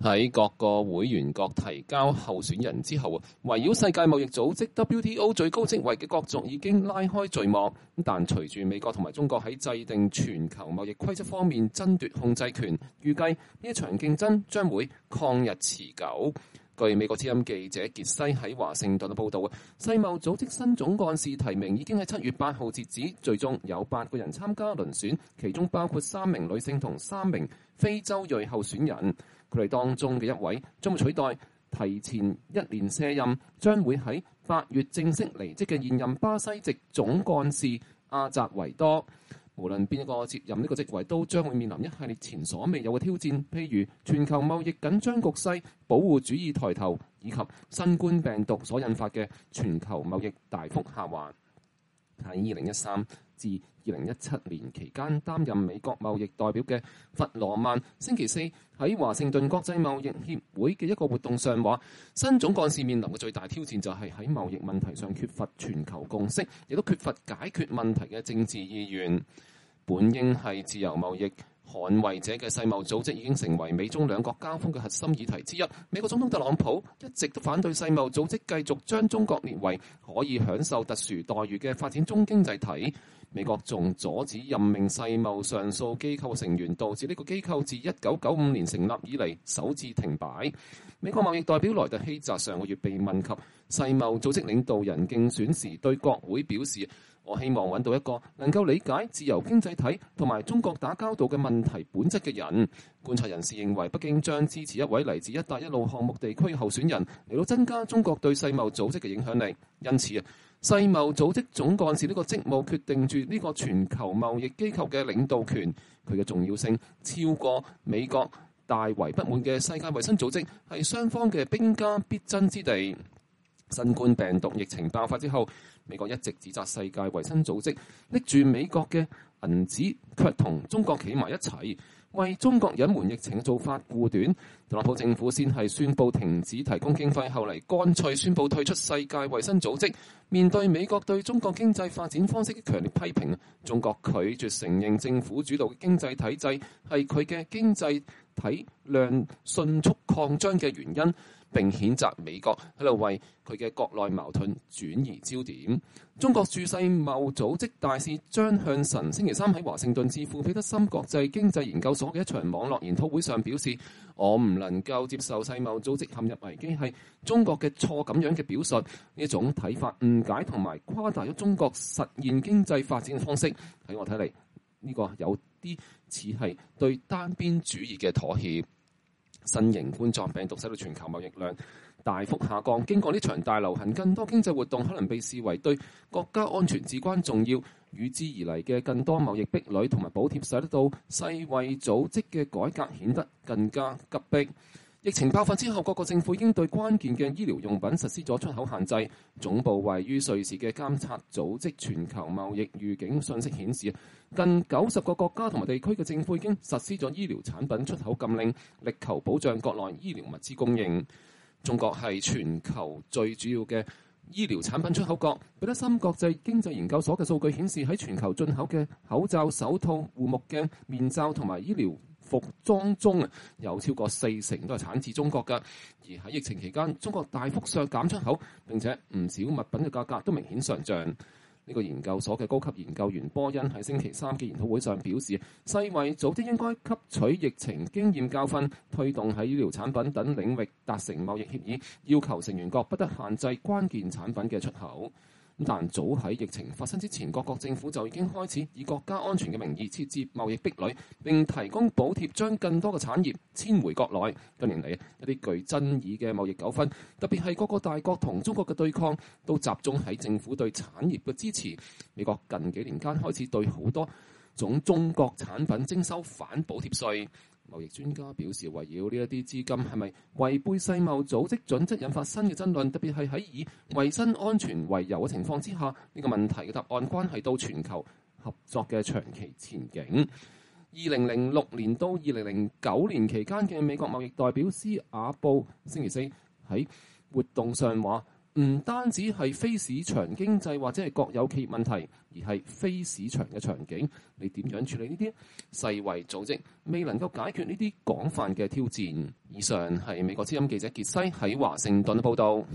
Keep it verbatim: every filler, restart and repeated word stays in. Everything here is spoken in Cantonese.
喺各個會員國提交候選人之後，圍繞世界貿易組織 W T O 最高職位嘅角逐已經拉開序幕。但隨住美國同埋中國喺制定全球貿易規則方面爭奪控制權，預計呢一場競爭將會曠日持久。據美國之音記者傑西喺華盛頓嘅報導，世貿組織新總幹事提名已經喺七月八號截止，最終有八個人參加遴選，其中包括三名女性同三名非洲裔候選人。佢哋當中嘅一位將會取代提前一年卸任，將會喺八月正式離職嘅現任巴西籍總幹事阿扎維多。無論邊一個接任呢個職位，都將會面臨一系列前所未有嘅挑戰，譬如全球貿易緊張局勢、保護主義抬頭，以及新冠病毒所引發嘅全球貿易大幅下滑。喺二零一三至二零一七年期間擔任美國貿易代表嘅弗羅曼，星期四喺華盛頓國際貿易協會嘅一個活動上話，新總幹事面臨嘅最大挑戰就係喺貿易問題上缺乏全球共識，亦都缺乏解決問題嘅政治意願。本應係自由貿易捍衛者嘅世貿組織已經成為美中兩國交鋒嘅核心議題之一。美國總統特朗普一直都反對世貿組織繼續將中國列為可以享受特殊待遇嘅發展中經濟體。美國仲阻止任命世貿上訴機構成員，導致呢個機構自一九九五年成立以嚟首次停擺。美國貿易代表萊特希澤上個月被問及世貿組織領導人競選時，對國會表示：我希望揾到一個能夠理解自由經濟體同埋中國打交道嘅問題本質嘅人。觀察人士認為，北京將支持一位嚟自一帶一路項目地區候選人嚟到增加中國對世貿組織嘅影響力。因此啊，世貿組織總幹事呢個職務決定住呢個全球貿易機構嘅領導權，佢嘅重要性超過美國大為不滿嘅世界衛生組織，係雙方嘅兵家必爭之地。新冠病毒疫情爆發之後，美國一直指責世界衛生組織拎住美國嘅銀紙，卻同中國企埋一齊，為中國隱瞞疫情嘅做法護短。特朗普政府先係宣布停止提供經費，後嚟乾脆宣布退出世界衛生組織。面對美國對中國經濟發展方式嘅強烈批評，中國拒絕承認政府主導嘅經濟體制係佢嘅經濟體量迅速擴張嘅原因，並譴責美國喺度為佢嘅國內矛盾轉移焦點。中國駐世貿組織大使張向晨星期三喺華盛頓智庫彼得森國際經濟研究所嘅一場網絡研討會上表示：我唔能夠接受世貿組織陷入危機係中國嘅錯咁樣嘅表述，呢種睇法誤解同埋誇大咗中國實現經濟發展嘅方式。喺我睇嚟，呢個有啲似係對單邊主義嘅妥協。新型冠狀病毒使到全球貿易量大幅下降，經過呢場大流行，更多經濟活動可能被視為對國家安全至關重要。與之而嚟嘅更多貿易壁壘同埋補貼，使得到世衛組織嘅改革顯得更加急迫。疫情爆發之後，各個政府已經對關鍵嘅醫療用品實施咗出口限制。總部位於瑞士嘅監察組織全球貿易預警信息顯示，近九十個國家同埋地區嘅政府已經實施咗醫療產品出口禁令，力求保障國內醫療物資供應。中國係全球最主要嘅醫療產品出口國。彼得森國際經濟研究所嘅數據顯示，喺全球進口嘅口罩、手套、護目鏡、面罩同埋醫療服裝中啊，有超過四成都係產自中國㗎。而喺疫情期間，中國大幅削減出口，並且唔少物品嘅價格都明顯上漲。呢個研究所嘅高級研究員波恩喺星期三嘅研討會上表示，世衛組織應該吸取疫情經驗教訓，推動喺醫療產品等領域達成貿易協議，要求成員國不得限制關鍵產品嘅出口。但早喺疫情發生之前，各國政府就已經開始以國家安全嘅名義設置貿易壁壘，並提供補貼，將更多嘅產業遷回國內。近年嚟，一啲具爭議嘅貿易糾紛，特別係各個大國同中國嘅對抗，都集中喺政府對產業嘅支持。美國近幾年間開始對好多種中國產品徵收反補貼稅。貿易專家表示，圍繞呢一啲資金係咪違背世貿組織準則，引發新嘅爭論，特別係喺以衞生安全為由嘅情況之下，呢個問題嘅答案關係到全球合作嘅長期前景。二零零六年到二零零九年期間嘅美國貿易代表斯瓦布星期四喺活動上話， 唔單止係非市場經濟或者係國有企業問題，而係非市場嘅場景。你點樣處理呢啲？世衛組織未能夠解決呢啲廣泛嘅挑戰。以上係美國之音記者傑西喺華盛頓報導。